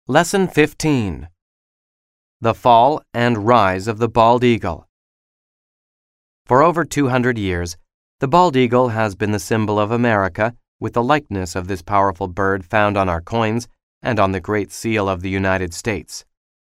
Lesson 15. The Fall and Rise of the Bald Eagle. For over 200 years, the bald eagle has been the symbol of America, with the likeness of this powerful bird found on our coins and on the Great Seal of the United States.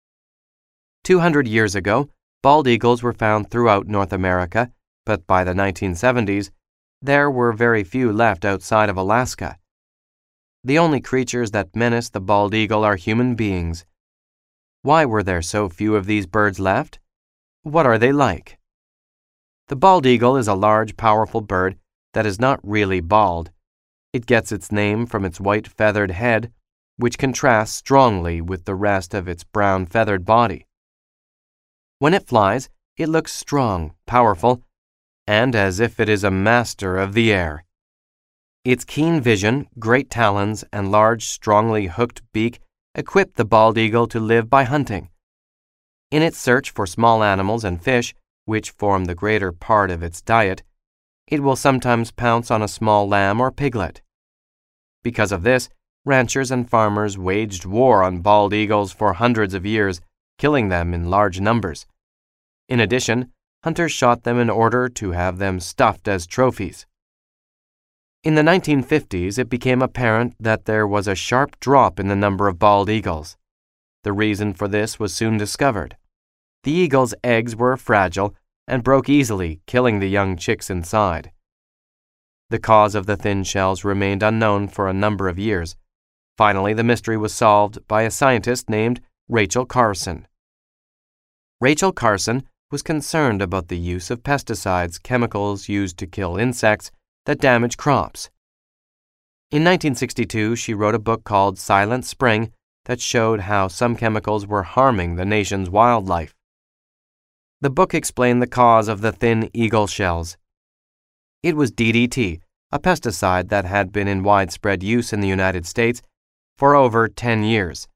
200 years ago, bald eagles were found throughout North America, but by the 1970s, there were very few left outside of Alaska. The only creatures that menace the bald eagle are human beings. Why were there so few of these birds left? What are they like? The bald eagle is a large, powerful bird that is not really bald. It gets its name from its white feathered head, which contrasts strongly with the rest of its brown feathered body. When it flies, it looks strong, powerful, and as if it is a master of the air. Its keen vision, great talons, and large, strongly hooked beak equip the bald eagle to live by hunting. In its search for small animals and fish, which form the greater part of its diet, it will sometimes pounce on a small lamb or piglet. Because of this, ranchers and farmers waged war on bald eagles for hundreds of years, killing them in large numbers. In addition, hunters shot them in order to have them stuffed as trophies. In the 1950s, it became apparent that there was a sharp drop in the number of bald eagles. The reason for this was soon discovered. The eagle's eggs were fragile and broke easily, killing the young chicks inside. The cause of the thin shells remained unknown for a number of years. Finally, the mystery was solved by a scientist named Rachel Carson. Rachel Carson was concerned about the use of pesticides, chemicals used to kill insects that damage crops. In 1962, she wrote a book called Silent Spring that showed how some chemicals were harming the nation's wildlife. The book explained the cause of the thin eagle shells. It was DDT, a pesticide that had been in widespread use in the United States for over 10 years.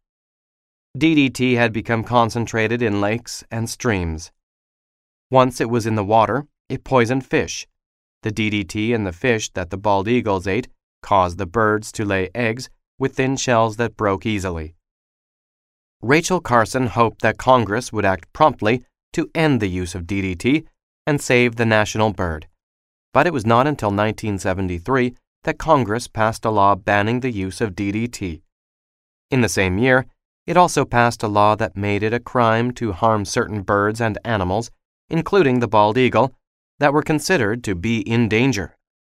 DDT had become concentrated in lakes and streams. Once it was in the water, it poisoned fish. The DDT in the fish that the bald eagles ate caused the birds to lay eggs with thin shells that broke easily. Rachel Carson hoped that Congress would act promptly to end the use of DDT and save the national bird. But it was not until 1973 that Congress passed a law banning the use of DDT. In the same year, it also passed a law that made it a crime to harm certain birds and animals, including the bald eagle, that were considered to be in danger.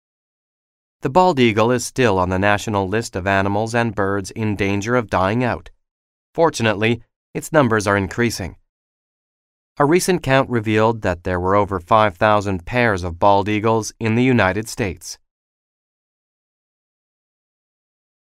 The bald eagle is still on the national list of animals and birds in danger of dying out. Fortunately, its numbers are increasing. A recent count revealed that there were over 5,000 pairs of bald eagles in the United States.